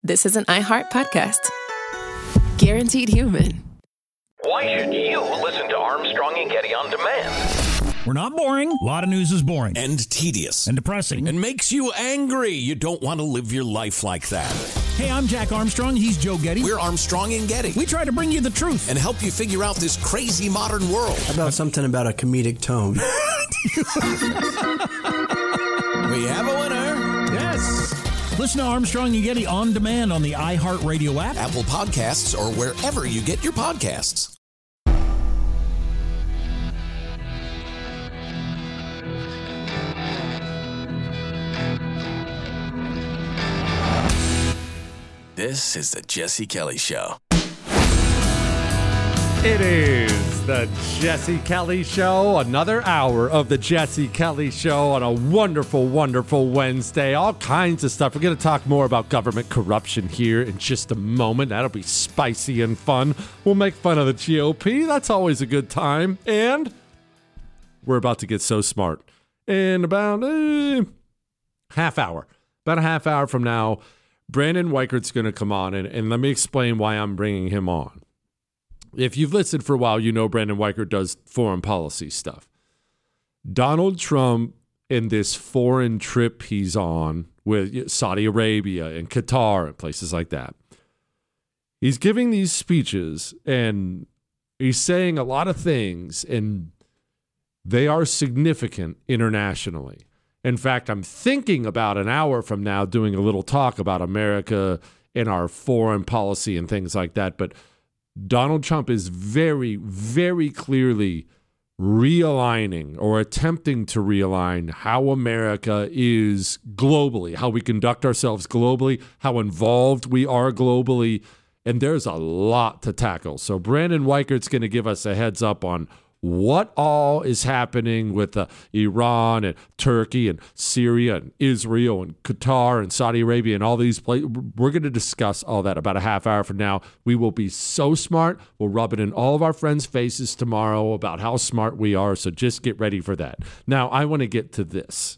this is an iHeart podcast. Guaranteed human. Why should you listen to Armstrong and Getty on demand? We're not boring. A lot of news is boring. And tedious. And depressing. And makes you angry. You don't want to live your life like that. Hey, I'm Jack Armstrong. He's Joe Getty. We're Armstrong and Getty. We try to bring you the truth. And help you figure out this crazy modern world. How about something about a comedic tone? We have a winner. Yes. Listen to Armstrong and Getty on demand on the iHeartRadio app, Apple Podcasts, or wherever you get your podcasts. This is the Jesse Kelly Show. It is the Jesse Kelly Show, another hour of the Jesse Kelly Show on a wonderful, wonderful Wednesday. All kinds of stuff. We're going to talk more about government corruption here in just a moment. That'll be spicy and fun. We'll make fun of the GOP. That's always a good time. And we're about to get so smart. In about a half hour from now, Brandon Weichert's going to come on, and let me explain why I'm bringing him on. If you've listened for a while, you know Brandon Weichert does foreign policy stuff. Donald Trump, in this foreign trip he's on with Saudi Arabia and Qatar and places like that, he's giving these speeches, and he's saying a lot of things, and they are significant internationally. In fact, I'm thinking about an hour from now doing a little talk about America and our foreign policy and things like that. But Donald Trump is very, very clearly realigning or attempting to realign how America is globally, how we conduct ourselves globally, how involved we are globally. And there's a lot to tackle. So Brandon Weichert's going to give us a heads up on what all is happening with Iran and Turkey and Syria and Israel and Qatar and Saudi Arabia and all these places. We're going to discuss all that about a half hour from now. We will be so smart. We'll rub it in all of our friends' faces tomorrow about how smart we are. So just get ready for that. Now, I want to get to this.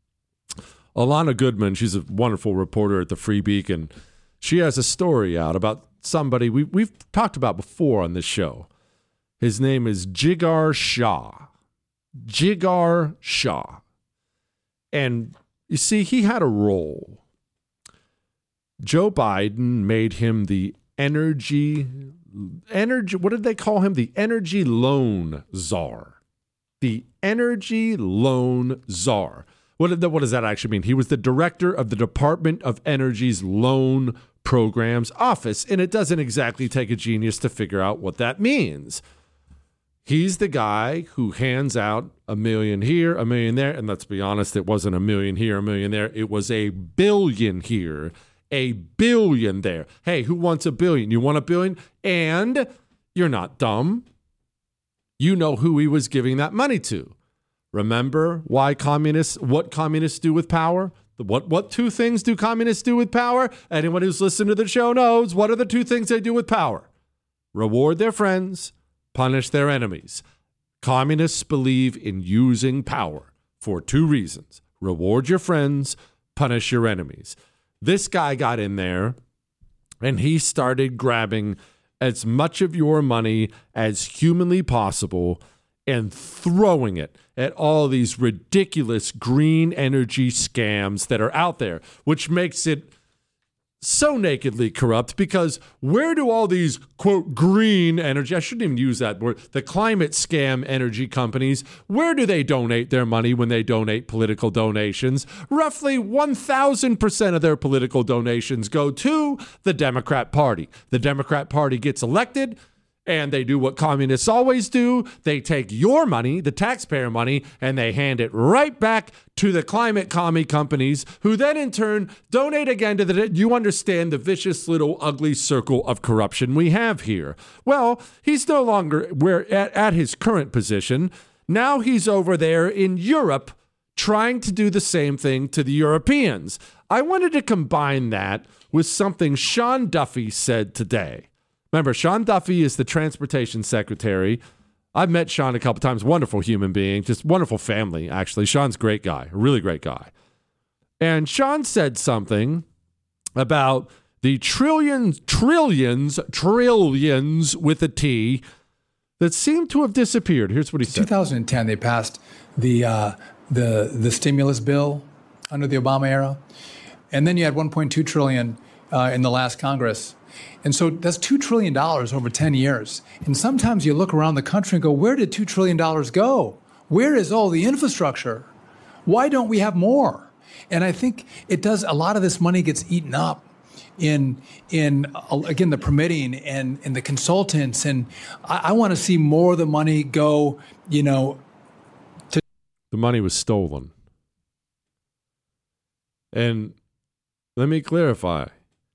Alana Goodman, she's a wonderful reporter at the Free Beacon. She has a story out about somebody we've talked about before on this show. His name is Jigar Shah. Jigar Shah. And you see, he had a role. Joe Biden made him the energy, what did they call him? The energy loan czar. The energy loan czar. What does that actually mean? He was the director of the Department of Energy's loan programs office, and it doesn't exactly take a genius to figure out what that means. He's the guy who hands out $1 million here, $1 million there. And let's be honest, it wasn't $1 million here, $1 million there. It was $1 billion here, $1 billion there. Hey, who wants $1 billion? You want $1 billion? And you're not dumb. You know who he was giving that money to. Remember what communists do with power? What two things do communists do with power? Anyone who's listened to the show knows. What are the two things they do with power? Reward their friends, punish their enemies. Communists believe in using power for two reasons. Reward your friends, punish your enemies. This guy got in there and he started grabbing as much of your money as humanly possible and throwing it at all these ridiculous green energy scams that are out there, which makes it so nakedly corrupt, because where do all these, quote, green energy, I shouldn't even use that word, the climate scam energy companies, where do they donate their money when they donate political donations? Roughly 1,000% of their political donations go to the Democrat Party. The Democrat Party gets elected, and they do what communists always do. They take your money, the taxpayer money, and they hand it right back to the climate commie companies, who then in turn donate again to the... You understand the vicious little ugly circle of corruption we have here. Well, he's no longer at his current position. Now he's over there in Europe trying to do the same thing to the Europeans. I wanted to combine that with something Sean Duffy said today. Remember, Sean Duffy is the transportation secretary. I've met Sean a couple times. Wonderful human being, just wonderful family, actually. Sean's a great guy, a really great guy. And Sean said something about The trillions with a T that seem to have disappeared. Here's what he said. 2010, they passed the stimulus bill under the Obama era. And then you had $1.2 trillion in the last Congress. And so that's $2 trillion over 10 years. And sometimes you look around the country and go, where did $2 trillion go? Where is all the infrastructure? Why don't we have more? And I think it does. A lot of this money gets eaten up in again, the permitting and the consultants. And I want to see more of the money go, to. The money was stolen. And let me clarify.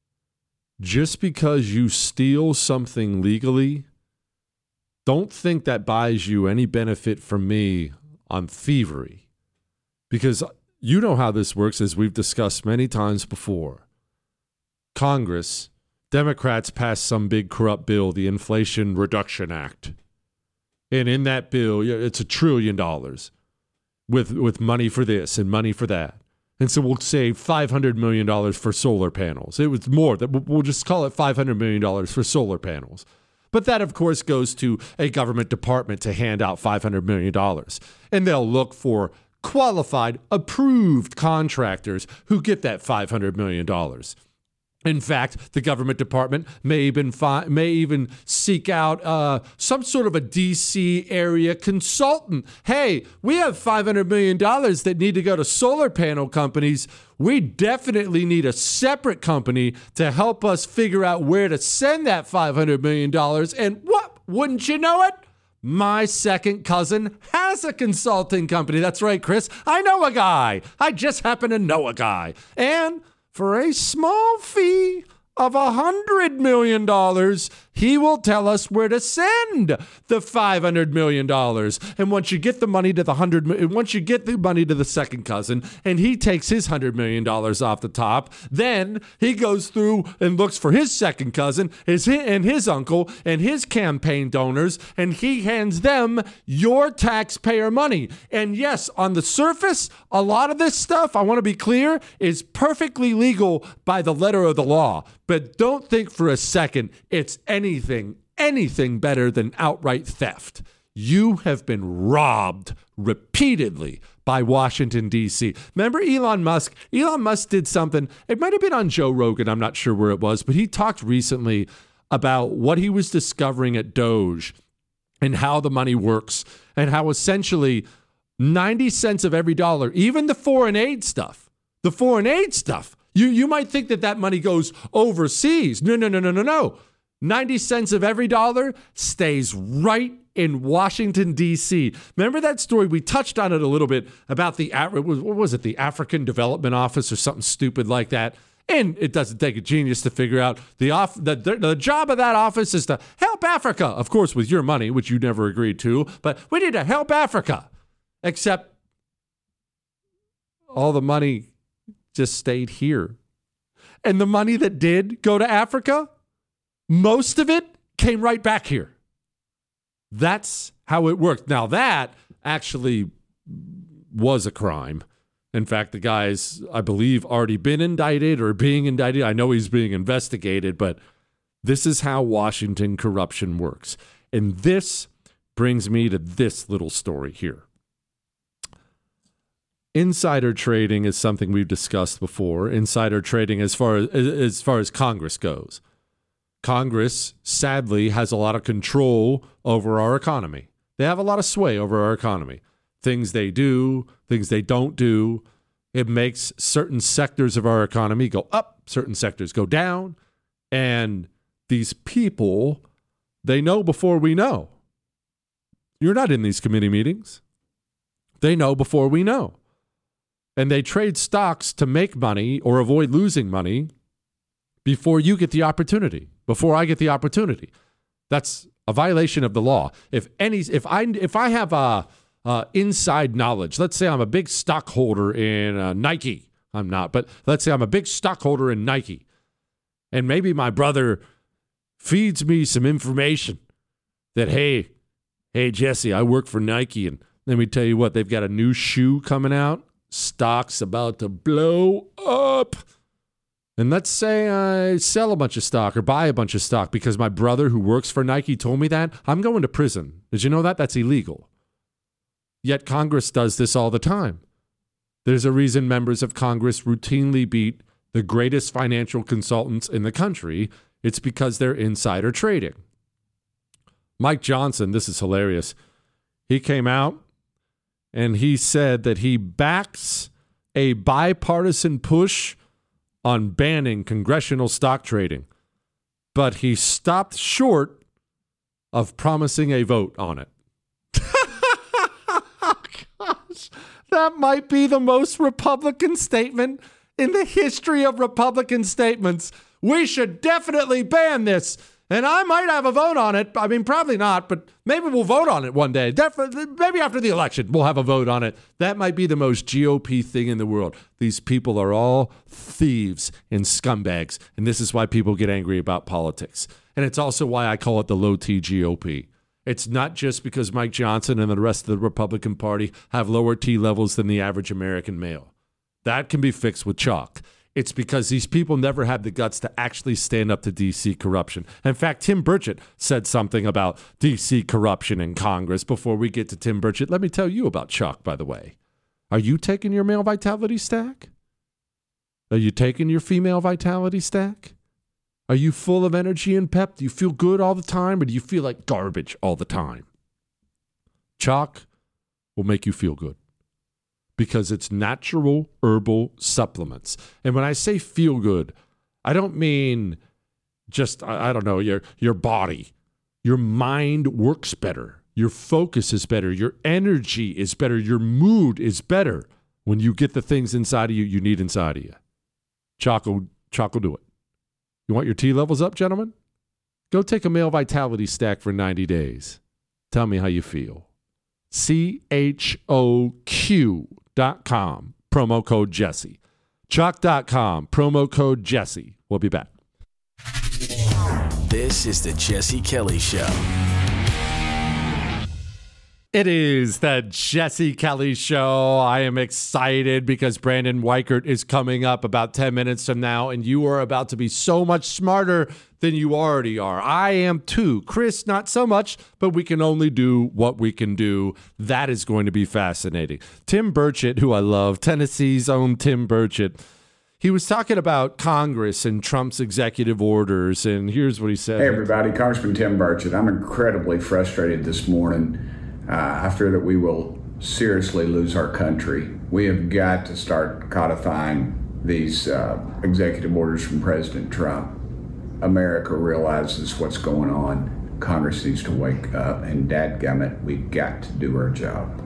Just because you steal something legally, don't think that buys you any benefit from me on thievery. Because you know how this works, as we've discussed many times before. Congress, Democrats passed some big corrupt bill, the Inflation Reduction Act. And in that bill, it's $1 trillion with money for this and money for that. And so we'll save $500 million for solar panels. It was more. We'll just call it $500 million for solar panels. But that, of course, goes to a government department to hand out $500 million. And they'll look for qualified, approved contractors who get that $500 million. In fact, the government department may even seek out some sort of a D.C. area consultant. Hey, we have $500 million that need to go to solar panel companies. We definitely need a separate company to help us figure out where to send that $500 million. And what? Wouldn't you know it? My second cousin has a consulting company. That's right, Chris. I know a guy. I just happen to know a guy. And for a small fee of $100 million, he will tell us where to send the $500 million. And once you get the money to the second cousin, and he takes his $100 million off the top, then he goes through and looks for his second cousin, his uncle, and his campaign donors, and he hands them your taxpayer money. And yes, on the surface, a lot of this stuff, I want to be clear, is perfectly legal by the letter of the law. But don't think for a second it's anything better than outright theft. You have been robbed repeatedly by Washington, D.C. Remember Elon Musk? Elon Musk did something. It might have been on Joe Rogan. I'm not sure where it was, but he talked recently about what he was discovering at Doge and how the money works and how essentially 90 cents of every dollar, even the foreign aid stuff, you might think that money goes overseas. No. 90 cents of every dollar stays right in Washington, D.C. Remember that story? We touched on it a little bit about the African Development Office or something stupid like that. And it doesn't take a genius to figure out the job of that office is to help Africa. Of course, with your money, which you never agreed to. But we need to help Africa. Except all the money just stayed here. And the money that did go to Africa, most of it came right back here. That's how it worked. Now, that actually was a crime. In fact, the guy's, I believe, already been indicted or being indicted. I know he's being investigated, but this is how Washington corruption works. And this brings me to this little story here. Insider trading is something we've discussed before. Insider trading as far as Congress goes. Congress, sadly, has a lot of control over our economy. They have a lot of sway over our economy. Things they do, things they don't do. It makes certain sectors of our economy go up, certain sectors go down. And these people, they know before we know. You're not in these committee meetings. They know before we know. And they trade stocks to make money or avoid losing money before you get the opportunity, before I get the opportunity. That's a violation of the law. If I have inside knowledge, let's say I'm a big stockholder in Nike. I'm not, but let's say I'm a big stockholder in Nike. And maybe my brother feeds me some information that, hey, Jesse, I work for Nike. And let me tell you what, they've got a new shoe coming out. Stock's about to blow up. And let's say I sell a bunch of stock or buy a bunch of stock because my brother who works for Nike told me that, I'm going to prison. Did you know that? That's illegal. Yet Congress does this all the time. There's a reason members of Congress routinely beat the greatest financial consultants in the country. It's because they're insider trading. Mike Johnson, this is hilarious. He came out and he said that he backs a bipartisan push on banning congressional stock trading, but he stopped short of promising a vote on it. Gosh, that might be the most Republican statement in the history of Republican statements. We should definitely ban this. And I might have a vote on it. I mean, probably not, but maybe we'll vote on it one day. Definitely, maybe after the election, we'll have a vote on it. That might be the most GOP thing in the world. These people are all thieves and scumbags, and this is why people get angry about politics. And it's also why I call it the low-T GOP. It's not just because Mike Johnson and the rest of the Republican Party have lower T levels than the average American male. That can be fixed with chalk. It's because these people never had the guts to actually stand up to D.C. corruption. In fact, Tim Burchett said something about D.C. corruption in Congress. Before we get to Tim Burchett, let me tell you about chalk, by the way. Are you taking your male vitality stack? Are you taking your female vitality stack? Are you full of energy and pep? Do you feel good all the time, or do you feel like garbage all the time? Chalk will make you feel good, because it's natural herbal supplements. And when I say feel good, I don't mean just, I don't know, your body. Your mind works better. Your focus is better. Your energy is better. Your mood is better when you get the things inside of you need inside of you. Chalk will do it. You want your T levels up, gentlemen? Go take a male vitality stack for 90 days. Tell me how you feel. CHOQ.com, promo code Jesse. Chalk.com, promo code Jesse. We'll be back. This is the Jesse Kelly Show. It is the Jesse Kelly Show. I am excited because Brandon Weichert is coming up about 10 minutes from now, and you are about to be so much smarter than you already are. I am too. Chris, not so much, but we can only do what we can do. That is going to be fascinating. Tim Burchett, who I love, Tennessee's own Tim Burchett, he was talking about Congress and Trump's executive orders, and here's what he said. Hey, everybody. Congressman Tim Burchett. I'm incredibly frustrated this morning. I fear that we will seriously lose our country. We have got to start codifying these executive orders from President Trump. America realizes what's going on. Congress needs to wake up, and dadgummit, we've got to do our job.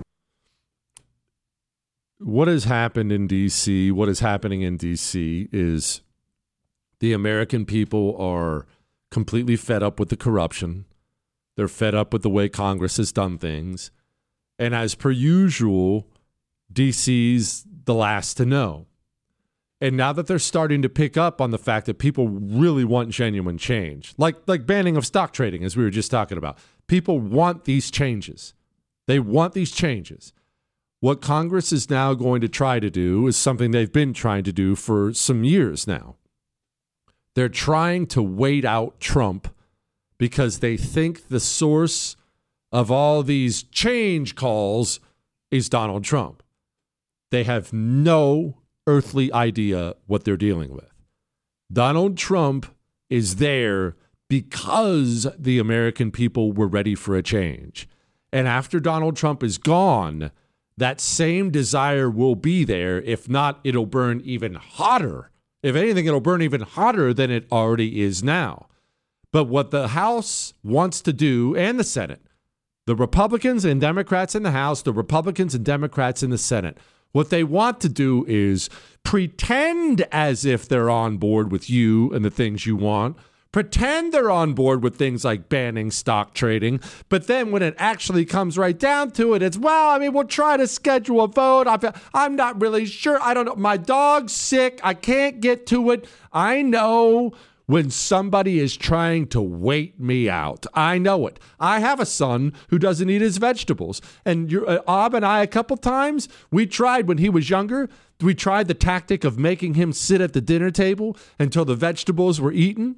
What has happened in D.C., what is happening in D.C. is the American people are completely fed up with the corruption. They're fed up with the way Congress has done things. And as per usual, DC's the last to know. And now that they're starting to pick up on the fact that people really want genuine change, like banning of stock trading, as we were just talking about, people want these changes. They want these changes. What Congress is now going to try to do is something they've been trying to do for some years now. They're trying to wait out Trump because they think the source of all these change calls is Donald Trump. They have no earthly idea what they're dealing with. Donald Trump is there because the American people were ready for a change. And after Donald Trump is gone, that same desire will be there. If not, it'll burn even hotter. If anything, it'll burn even hotter than it already is now. But what the House wants to do, and the Senate, the Republicans and Democrats in the House, the Republicans and Democrats in the Senate, what they want to do is pretend as if they're on board with you and the things you want. Pretend they're on board with things like banning stock trading. But then when it actually comes right down to it, it's, we'll try to schedule a vote. I'm not really sure. I don't know. My dog's sick. I can't get to it. I know. when somebody is trying to wait me out. I know it. I have a son who doesn't eat his vegetables. And Ab and I, a couple times, we tried when he was younger, we tried the tactic of making him sit at the dinner table until the vegetables were eaten.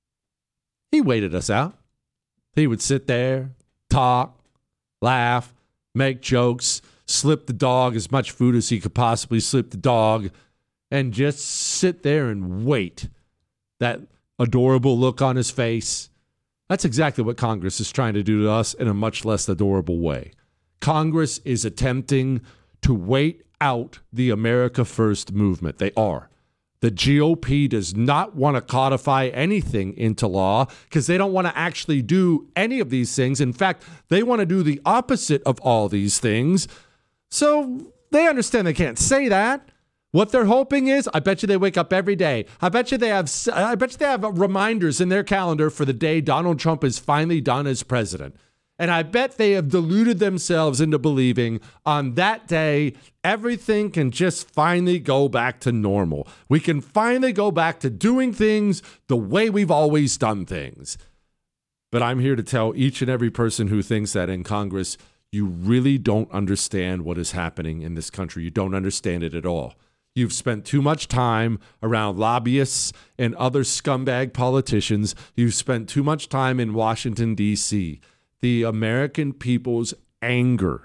He waited us out. He would sit there, talk, laugh, make jokes, slip the dog as much food as he could possibly slip the dog, and just sit there and wait. That adorable look on his face. That's exactly what Congress is trying to do to us in a much less adorable way. Congress is attempting to wait out the America First movement. They are. The GOP does not want to codify anything into law because they don't want to actually do any of these things. In fact, they want to do the opposite of all these things. So they understand they can't say that. What they're hoping is, I bet you they wake up every day. I bet you they have reminders in their calendar for the day Donald Trump is finally done as president. And I bet they have deluded themselves into believing on that day, everything can just finally go back to normal. We can finally go back to doing things the way we've always done things. But I'm here to tell each and every person who thinks that in Congress, you really don't understand what is happening in this country. You don't understand it at all. You've spent too much time around lobbyists and other scumbag politicians. You've spent too much time in Washington, D.C. The American people's anger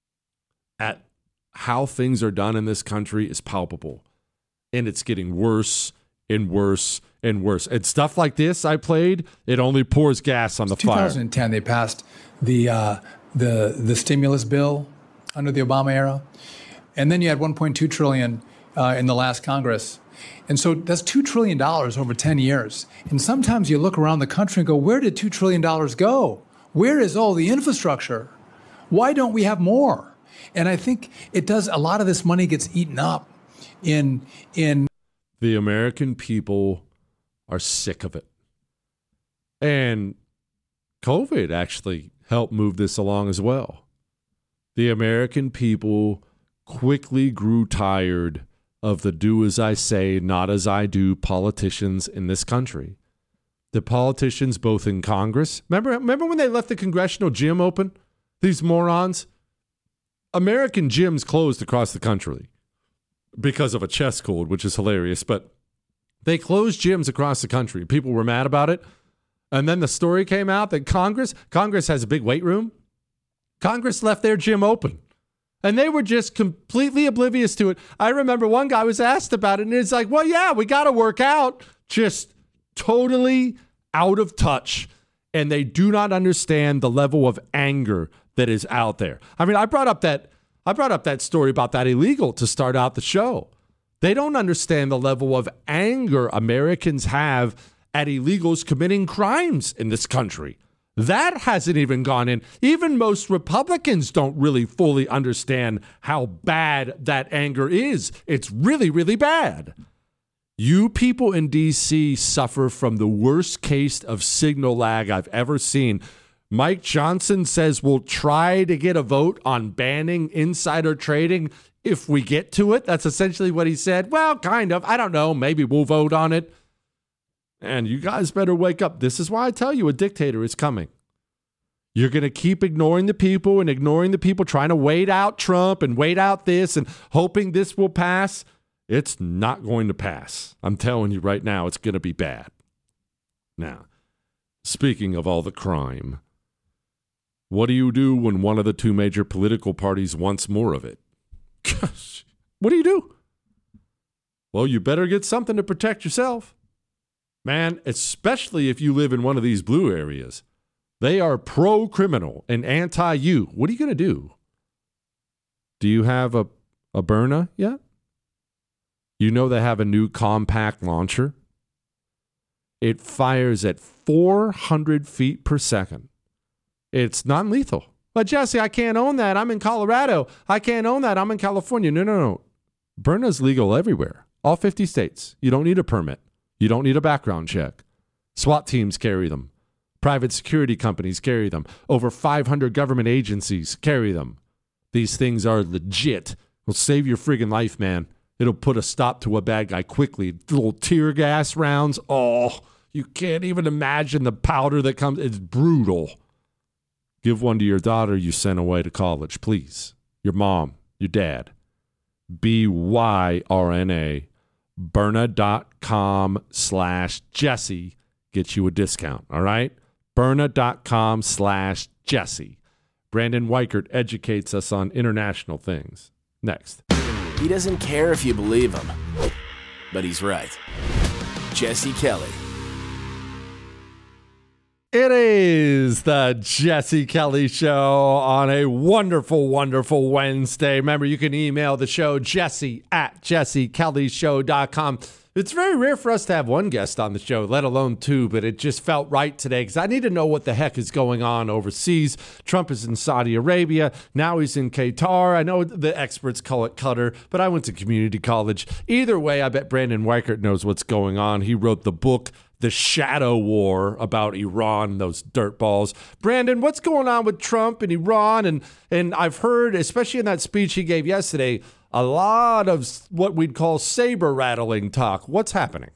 at how things are done in this country is palpable. And it's getting worse and worse and worse. And stuff like this I played, it only pours gas on the fire. 2010, they passed the stimulus bill under the Obama era. And then you had $1.2 trillion in the last Congress. And so that's $2 trillion over 10 years. And sometimes you look around the country and go, where did $2 trillion go? Where is all the infrastructure? Why don't we have more? And I think it does. A lot of this money gets eaten up in. The American people are sick of it. And COVID actually helped move this along as well. The American people quickly grew tired of the do as I say, not as I do politicians in this country. The politicians both in Congress. Remember when they left the congressional gym open? These morons? American gyms closed across the country because of a chess cold, which is hilarious. But they closed gyms across the country. People were mad about it. And then the story came out that Congress has a big weight room. Congress left their gym open. And they were just completely oblivious to it. I remember one guy was asked about it, and it's like, well, yeah, we got to work out. Just totally out of touch. And they do not understand the level of anger that is out there. I mean, I brought up that story about that illegal to start out the show. They don't understand the level of anger Americans have at illegals committing crimes in this country. That hasn't even gone in. Even most Republicans don't really fully understand how bad that anger is. It's really, really bad. You people in D.C. suffer from the worst case of signal lag I've ever seen. Mike Johnson says we'll try to get a vote on banning insider trading if we get to it. That's essentially what he said. Well, kind of. I don't know. Maybe we'll vote on it. And you guys better wake up. This is why I tell you a dictator is coming. You're going to keep ignoring the people and ignoring the people, trying to wait out Trump and wait out this and hoping this will pass. It's not going to pass. I'm telling you right now, it's going to be bad. Now, speaking of all the crime, what do you do when one of the two major political parties wants more of it? Gosh, what do? Well, you better get something to protect yourself. Man, especially if you live in one of these blue areas. They are pro-criminal and anti-you. What are you going to do? Do you have a Byrna yet? You know they have a new compact launcher. It fires at 400 feet per second. It's non-lethal. But Jesse, I can't own that. I'm in Colorado. I can't own that. I'm in California. No. Byrna's legal everywhere. All 50 states. You don't need a permit. You don't need a background check. SWAT teams carry them. Private security companies carry them. Over 500 government agencies carry them. These things are legit. Will save your friggin' life, man. It'll put a stop to a bad guy quickly. Little tear gas rounds. Oh, You can't even imagine the powder that comes. It's brutal. Give one to your daughter you sent away to college, please. Your mom, your dad. BYRNA. Byrna.com/Jesse gets you a discount, all right? Byrna.com/Jesse. Brandon Weichert educates us on international things. Next. He doesn't care if you believe him, but he's right. Jesse Kelly. It is the Jesse Kelly Show on a wonderful, wonderful Wednesday. Remember, you can email the show, jesse@jessekellyshow.com. It's very rare for us to have one guest on the show, let alone two, but it just felt right today because I need to know what the heck is going on overseas. Trump is in Saudi Arabia. Now he's in Qatar. I know the experts call it Qatar, but I went to community college. Either way, I bet Brandon Weichert knows what's going on. He wrote the book, The Shadow War, about Iran, those dirtballs. Brandon, what's going on with Trump and Iran? And I've heard, especially in that speech he gave yesterday, a lot of what we'd call saber-rattling talk. What's happening?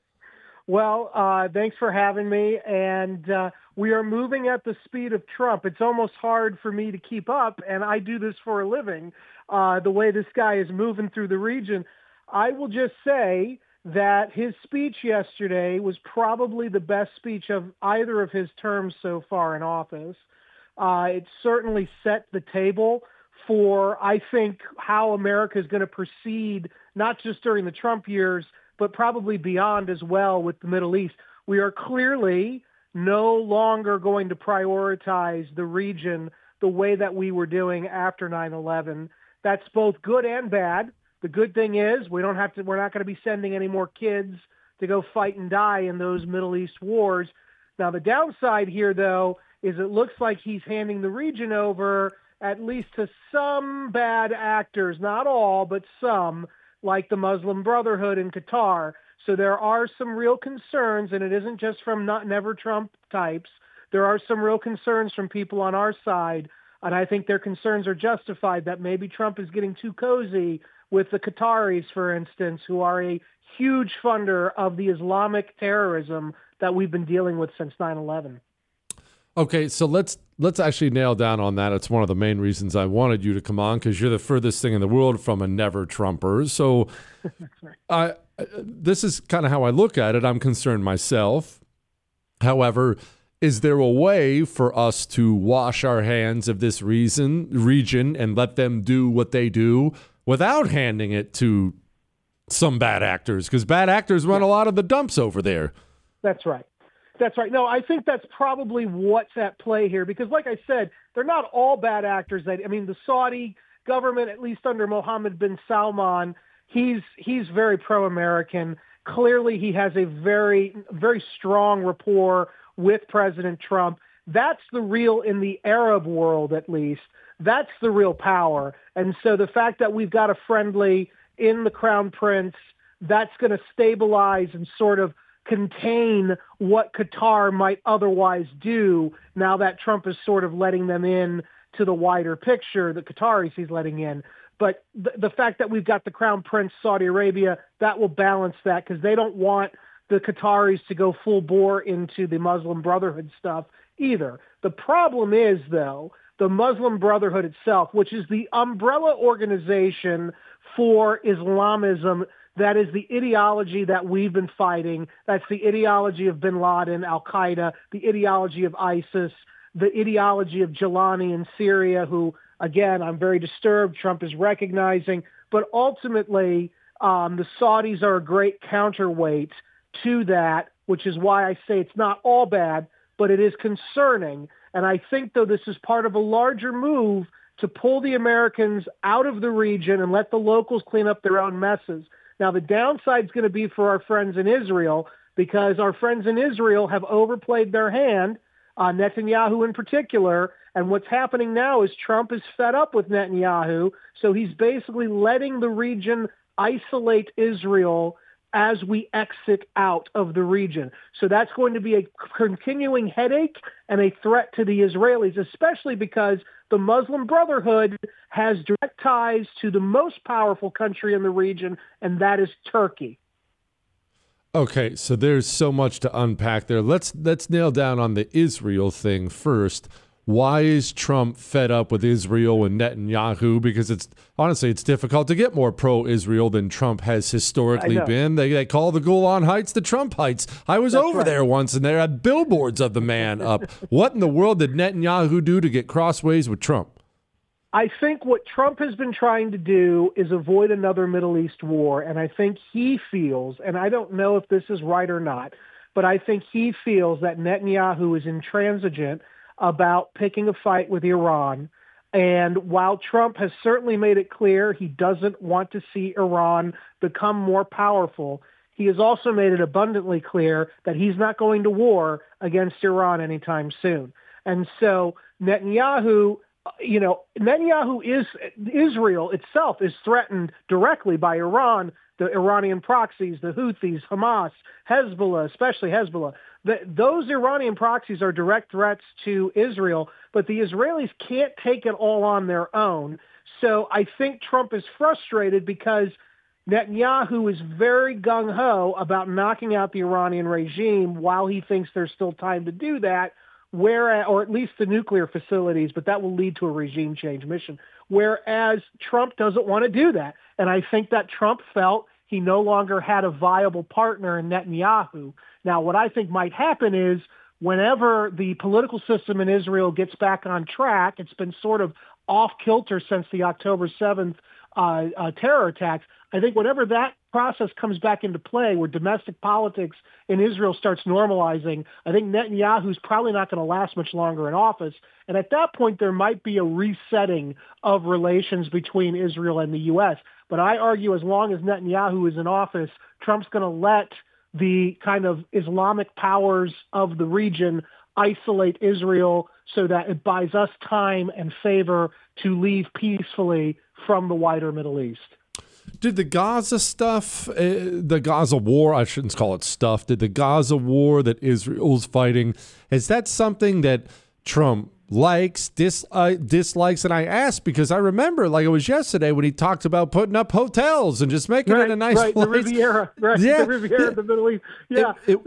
Well, thanks for having me. And we are moving at the speed of Trump. It's almost hard for me to keep up, and I do this for a living, the way this guy is moving through the region. I will just say that his speech yesterday was probably the best speech of either of his terms so far in office. It certainly set the table for, I think, how America is going to proceed, not just during the Trump years, but probably beyond as well with the Middle East. We are clearly no longer going to prioritize the region the way that we were doing after 9/11. That's both good and bad. The good thing is we're not going to be sending any more kids to go fight and die in those Middle East wars. Now, the downside here, though, is it looks like he's handing the region over at least to some bad actors, not all, but some, like the Muslim Brotherhood in Qatar. So there are some real concerns, and it isn't just from never Trump types. There are some real concerns from people on our side, and I think their concerns are justified that maybe Trump is getting too cozy with the Qataris, for instance, who are a huge funder of the Islamic terrorism that we've been dealing with since 9/11. Okay, so let's actually nail down on that. It's one of the main reasons I wanted you to come on, because you're the furthest thing in the world from a never Trumper. So this is kind of how I look at it. I'm concerned myself. However, is there a way for us to wash our hands of this region and let them do what they do without handing it to some bad actors? Because bad actors run a lot of the dumps over there. That's right. That's right. No, I think that's probably what's at play here because, like I said, they're not all bad actors. The Saudi government, at least under Mohammed bin Salman, he's very pro-American. Clearly, he has a very, very strong rapport with President Trump. That's the real, in the Arab world at least, that's the real power. And so the fact that we've got a friendly in the Crown Prince, that's going to stabilize and sort of contain what Qatar might otherwise do now that Trump is sort of letting them in to the wider picture, the Qataris he's letting in. But the fact that we've got the Crown Prince, Saudi Arabia, that will balance that because they don't want the Qataris to go full bore into the Muslim Brotherhood stuff either. The problem is, though, the Muslim Brotherhood itself, which is the umbrella organization for Islamism, that is the ideology that we've been fighting. That's the ideology of bin Laden, Al-Qaeda, the ideology of ISIS, the ideology of Jelani in Syria, who, again, I'm very disturbed Trump is recognizing. But ultimately, the Saudis are a great counterweight to that, which is why I say it's not all bad, but it is concerning. And I think, though, this is part of a larger move to pull the Americans out of the region and let the locals clean up their own messes. Now, the downside is going to be for our friends in Israel because our friends in Israel have overplayed their hand, Netanyahu in particular. And what's happening now is Trump is fed up with Netanyahu. So he's basically letting the region isolate Israel as we exit out of the region. So that's going to be a continuing headache and a threat to the Israelis, especially because the Muslim Brotherhood has direct ties to the most powerful country in the region, and that is Turkey. Okay, so there's so much to unpack there. Let's nail down on the Israel thing first. Why is Trump fed up with Israel and Netanyahu? Because it's difficult to get more pro-Israel than Trump has historically been. They call the Golan Heights the Trump Heights. I was over there once, and they had billboards of the man up. What in the world did Netanyahu do to get crossways with Trump? I think what Trump has been trying to do is avoid another Middle East war, and I think he feels, and I don't know if this is right or not, but I think he feels that Netanyahu is intransigent about picking a fight with Iran. And while Trump has certainly made it clear he doesn't want to see Iran become more powerful, he has also made it abundantly clear that he's not going to war against Iran anytime soon. And so Netanyahu is Israel itself is threatened directly by Iran, the Iranian proxies, the Houthis, Hamas, Hezbollah, especially Hezbollah. Those Iranian proxies are direct threats to Israel, but the Israelis can't take it all on their own. So I think Trump is frustrated because Netanyahu is very gung-ho about knocking out the Iranian regime while he thinks there's still time to do that, or at least the nuclear facilities, but that will lead to a regime change mission. Whereas Trump doesn't want to do that. And I think that Trump felt he no longer had a viable partner in Netanyahu. Now, what I think might happen is whenever the political system in Israel gets back on track, it's been sort of off kilter since the October 7th terror attacks. I think whenever that process comes back into play, where domestic politics in Israel starts normalizing, I think Netanyahu's probably not going to last much longer in office. And at that point, there might be a resetting of relations between Israel and the U.S. But I argue as long as Netanyahu is in office, Trump's going to let the kind of Islamic powers of the region isolate Israel so that it buys us time and favor to leave peacefully from the wider Middle East. Did the Gaza stuff, the Gaza war, I shouldn't call it stuff, did the Gaza war that Israel's fighting, is that something that Trump likes, dislikes? And I asked because I remember, like it was yesterday, when he talked about putting up hotels and just making it a nice place. The Riviera, Yeah. The Riviera of the Middle East. Yeah. You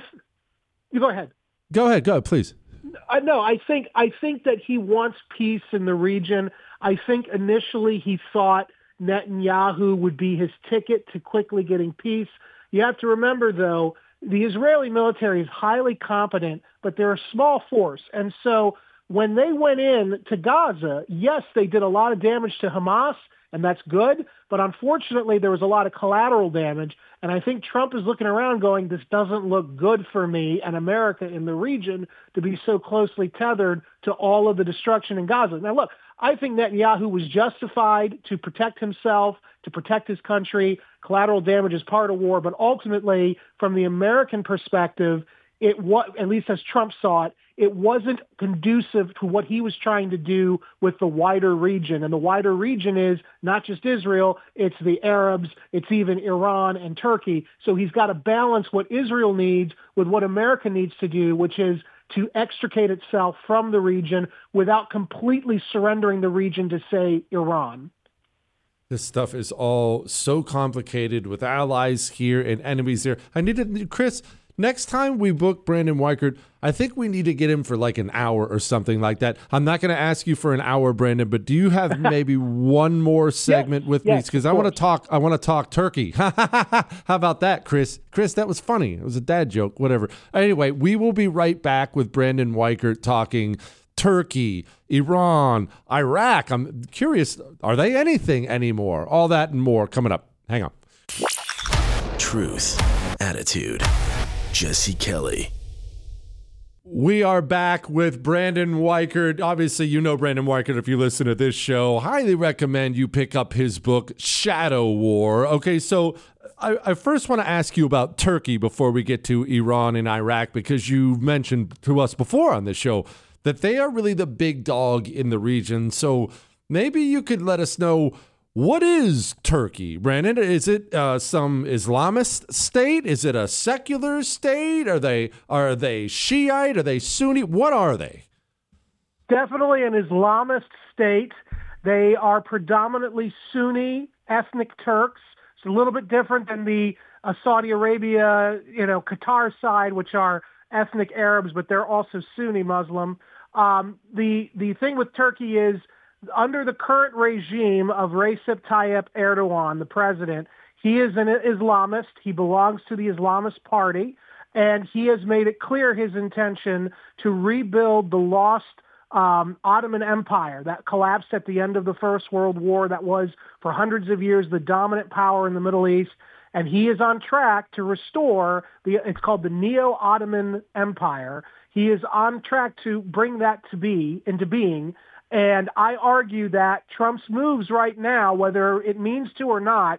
go ahead. Go ahead, please. No, I think that he wants peace in the region. I think initially he thought Netanyahu would be his ticket to quickly getting peace. You have to remember, though, the Israeli military is highly competent, but they're a small force. And so when they went in to Gaza, yes, they did a lot of damage to Hamas, and that's good. But unfortunately, there was a lot of collateral damage. And I think Trump is looking around going, this doesn't look good for me and America in the region to be so closely tethered to all of the destruction in Gaza. Now, look, I think Netanyahu was justified to protect himself, to protect his country. Collateral damage is part of war. But ultimately, from the American perspective, it was, at least as Trump saw it, it wasn't conducive to what he was trying to do with the wider region. And the wider region is not just Israel, it's the Arabs, it's even Iran and Turkey. So he's got to balance what Israel needs with what America needs to do, which is to extricate itself from the region without completely surrendering the region to, say, Iran. This stuff is all so complicated with allies here and enemies there. Chris, next time we book Brandon Weichert, I think we need to get him for like an hour or something like that. I'm not going to ask you for an hour, Brandon, but do you have maybe one more segment with me? Because I want to talk Turkey. How about that, Chris? Chris, that was funny. It was a dad joke, whatever. Anyway, we will be right back with Brandon Weichert talking Turkey, Iran, Iraq. I'm curious, are they anything anymore? All that and more coming up. Hang on. Truth, attitude, Jesse Kelly. We are back with Brandon Weichert. Obviously, you know Brandon Weichert if you listen to this show. Highly recommend you pick up his book, Shadow War. Okay, so I first want to ask you about Turkey before we get to Iran and Iraq, because you mentioned to us before on the show that they are really the big dog in the region. So maybe you could let us know, what is Turkey, Brandon? Is it some Islamist state? Is it a secular state? Are they Shiite? Are they Sunni? What are they? Definitely an Islamist state. They are predominantly Sunni ethnic Turks. It's a little bit different than the Saudi Arabia, Qatar side, which are ethnic Arabs, but they're also Sunni Muslim. The thing with Turkey is, under the current regime of Recep Tayyip Erdogan, the president, he is an Islamist. He belongs to the Islamist party, and he has made it clear his intention to rebuild the lost Ottoman Empire that collapsed at the end of the First World War, that was for hundreds of years the dominant power in the Middle East. And he is on track to restore it's called the Neo-Ottoman Empire. He is on track to bring that into being. And I argue that Trump's moves right now, whether it means to or not,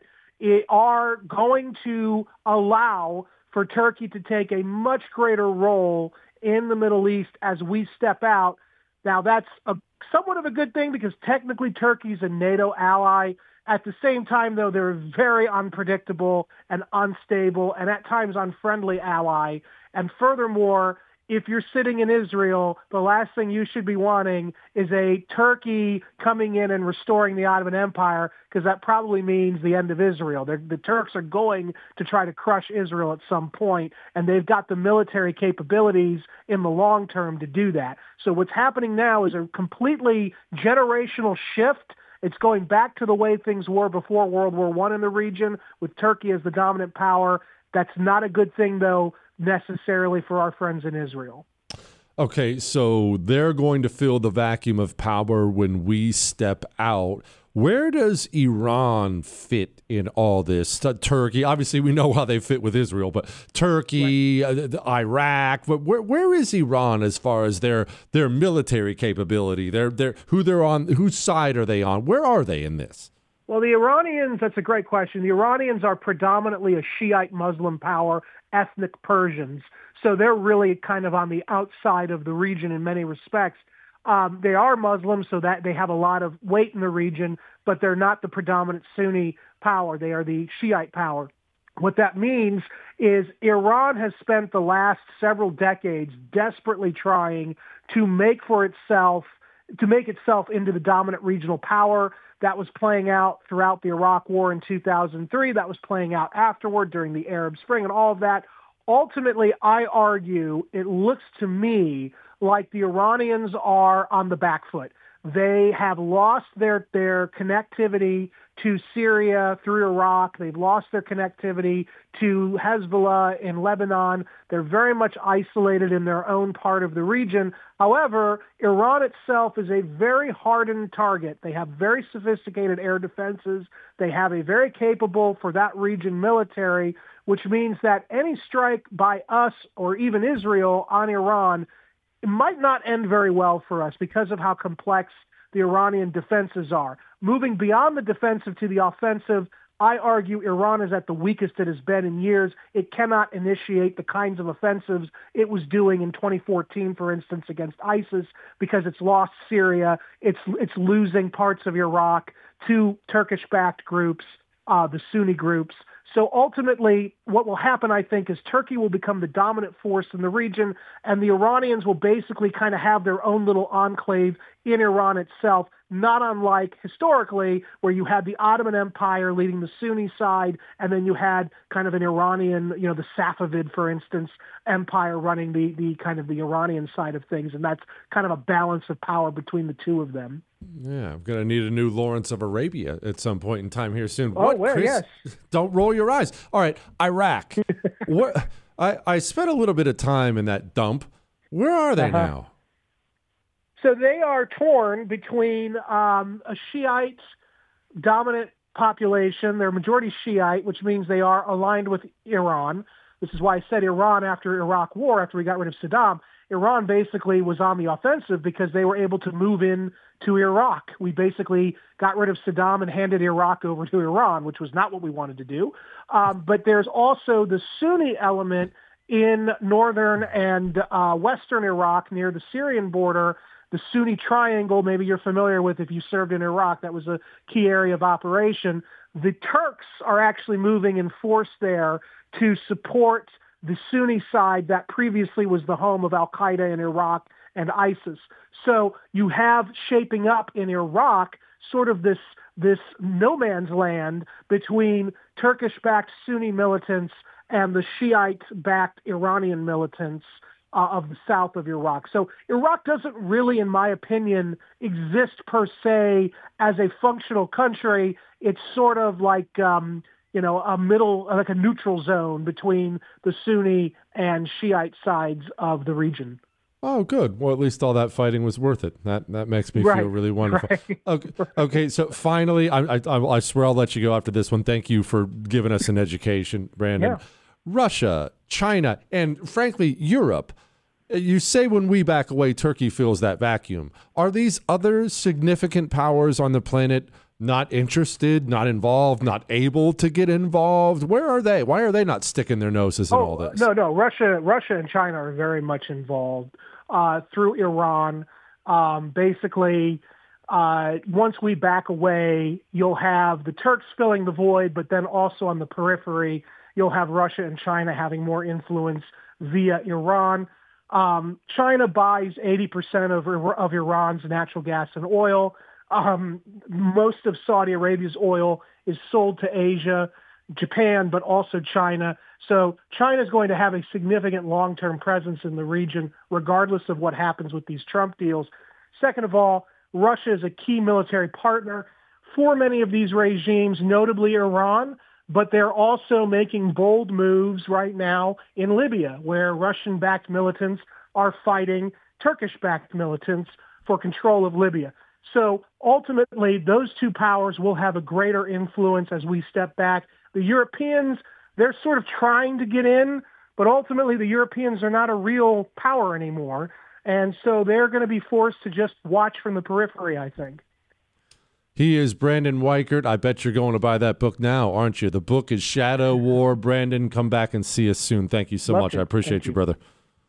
are going to allow for Turkey to take a much greater role in the Middle East as we step out. Now, that's somewhat of a good thing because technically Turkey's a NATO ally. At the same time, though, they're a very unpredictable and unstable and at times unfriendly ally. And furthermore, if you're sitting in Israel, the last thing you should be wanting is a Turkey coming in and restoring the Ottoman Empire, because that probably means the end of Israel. The Turks are going to try to crush Israel at some point, and they've got the military capabilities in the long term to do that. So what's happening now is a completely generational shift. It's going back to the way things were before World War I in the region, with Turkey as the dominant power. That's not a good thing, though, necessarily for our friends in Israel. Okay, so they're going to fill the vacuum of power when we step out. Where does Iran fit in all this? Turkey, obviously we know how they fit with Israel, but Turkey, right. Iraq, but where is Iran as far as their military capability? Who they're on, whose side are they on? Where are they in this? Well, the Iranians, that's a great question. The Iranians are predominantly a Shiite Muslim power, ethnic Persians. So they're really kind of on the outside of the region in many respects. They are Muslims, so that they have a lot of weight in the region, but they're not the predominant Sunni power. They are the Shiite power. What that means is Iran has spent the last several decades desperately trying to make itself into the dominant regional power. That was playing out throughout the Iraq War in 2003. That was playing out afterward during the Arab Spring and all of that. Ultimately, I argue, it looks to me like the Iranians are on the back foot. They have lost their connectivity to Syria through Iraq. They've lost their connectivity to Hezbollah in Lebanon. They're very much isolated in their own part of the region. However, Iran itself is a very hardened target. They have very sophisticated air defenses. They have a very capable, for that region, military, which means that any strike by us or even Israel on Iran, it might not end very well for us because of how complex the Iranian defenses are. Moving beyond the defensive to the offensive, I argue Iran is at the weakest it has been in years. It cannot initiate the kinds of offensives it was doing in 2014, for instance, against ISIS, because it's lost Syria. It's losing parts of Iraq to Turkish-backed groups, the Sunni groups. So ultimately, what will happen, I think, is Turkey will become the dominant force in the region, and the Iranians will basically kind of have their own little enclave in Iran itself, not unlike historically where you had the Ottoman Empire leading the Sunni side, and then you had kind of an Iranian, the Safavid, for instance, empire running the kind of the Iranian side of things, and that's kind of a balance of power between the two of them. Yeah, I'm going to need a new Lawrence of Arabia at some point in time here soon. Oh, where? Yes. Don't roll your eyes. All right, Iraq. I spent a little bit of time in that dump. Where are they now? So they are torn between a Shiite dominant population. They're majority Shiite, which means they are aligned with Iran. This is why I said Iran after Iraq War, after we got rid of Saddam. Iran basically was on the offensive because they were able to move in to Iraq. We basically got rid of Saddam and handed Iraq over to Iran, which was not what we wanted to do. But there's also the Sunni element in northern and western Iraq near the Syrian border, the Sunni Triangle. Maybe you're familiar with if you served in Iraq. That was a key area of operation. The Turks are actually moving in force there to support the Sunni side that previously was the home of al-Qaeda in Iraq and ISIS. So you have shaping up in Iraq sort of this no man's land between Turkish-backed Sunni militants and the Shiite-backed Iranian militants of the south of Iraq. So Iraq doesn't really, in my opinion, exist per se as a functional country. It's sort of like, a middle, like a neutral zone between the Sunni and Shiite sides of the region. Oh, good. Well, at least all that fighting was worth it. That makes me feel really wonderful. Right. Okay. So finally, I swear I'll let you go after this one. Thank you for giving us an education, Brandon. Yeah. Russia, China, and frankly, Europe. You say when we back away, Turkey fills that vacuum. Are these other significant powers on the planet not interested, not involved, not able to get involved? Where are they? Why are they not sticking their noses in all this? No. Russia and China are very much involved through Iran. Basically, once we back away, you'll have the Turks filling the void, but then also on the periphery, you'll have Russia and China having more influence via Iran. China buys 80% of Iran's natural gas and oil. Most of Saudi Arabia's oil is sold to Asia, Japan, but also China. So China is going to have a significant long-term presence in the region, regardless of what happens with these Trump deals. Second of all, Russia is a key military partner for many of these regimes, notably Iran, but they're also making bold moves right now in Libya, where Russian-backed militants are fighting Turkish-backed militants for control of Libya. So ultimately, those two powers will have a greater influence as we step back. The Europeans, they're sort of trying to get in, but ultimately the Europeans are not a real power anymore. And so they're going to be forced to just watch from the periphery, I think. He is Brandon Weichert. I bet you're going to buy that book now, aren't you? The book is Shadow War. Brandon, come back and see us soon. Thank you so much. I appreciate you, brother.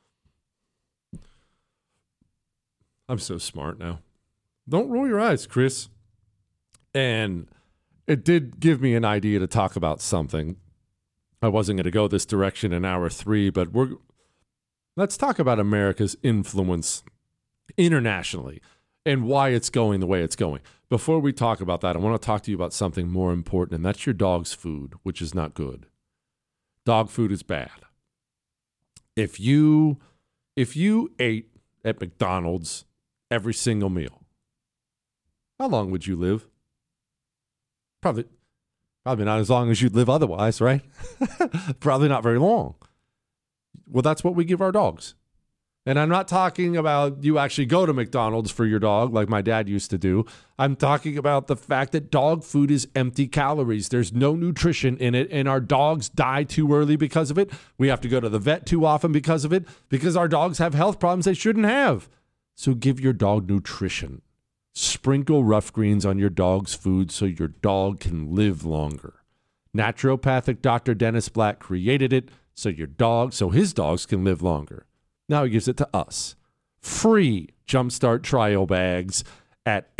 I'm so smart now. Don't roll your eyes, Chris. And it did give me an idea to talk about something. I wasn't going to go this direction in hour 3, but let's talk about America's influence internationally and why it's going the way it's going. Before we talk about that, I want to talk to you about something more important, and that's your dog's food, which is not good. Dog food is bad. If you ate at McDonald's every single meal, how long would you live? Probably not as long as you'd live otherwise, right? Probably not very long. Well, that's what we give our dogs. And I'm not talking about you actually go to McDonald's for your dog like my dad used to do. I'm talking about the fact that dog food is empty calories. There's no nutrition in it, and our dogs die too early because of it. We have to go to the vet too often because of it, because our dogs have health problems they shouldn't have. So give your dog nutrition. Sprinkle Rough Greens on your dog's food so your dog can live longer. Naturopathic Dr. Dennis Black created it so his dogs can live longer. Now he gives it to us. Free Jumpstart trial bags at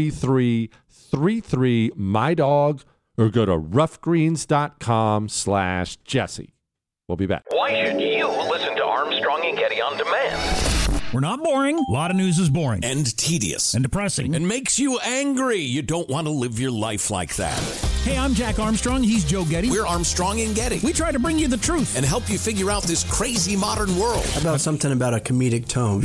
833-33-MY-DOG or go to roughgreens.com/Jesse. We'll be back. Why should you listen to Armstrong and Getty on demand? We're not boring. A lot of news is boring. And tedious. And depressing. And makes you angry. You don't want to live your life like that. Hey, I'm Jack Armstrong. He's Joe Getty. We're Armstrong and Getty. We try to bring you the truth. And help you figure out this crazy modern world. How about something about a comedic tone?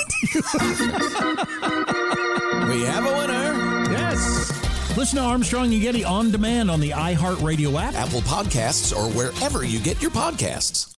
We have a winner. Yes. Listen to Armstrong and Getty on demand on the iHeartRadio app, Apple Podcasts, or wherever you get your podcasts.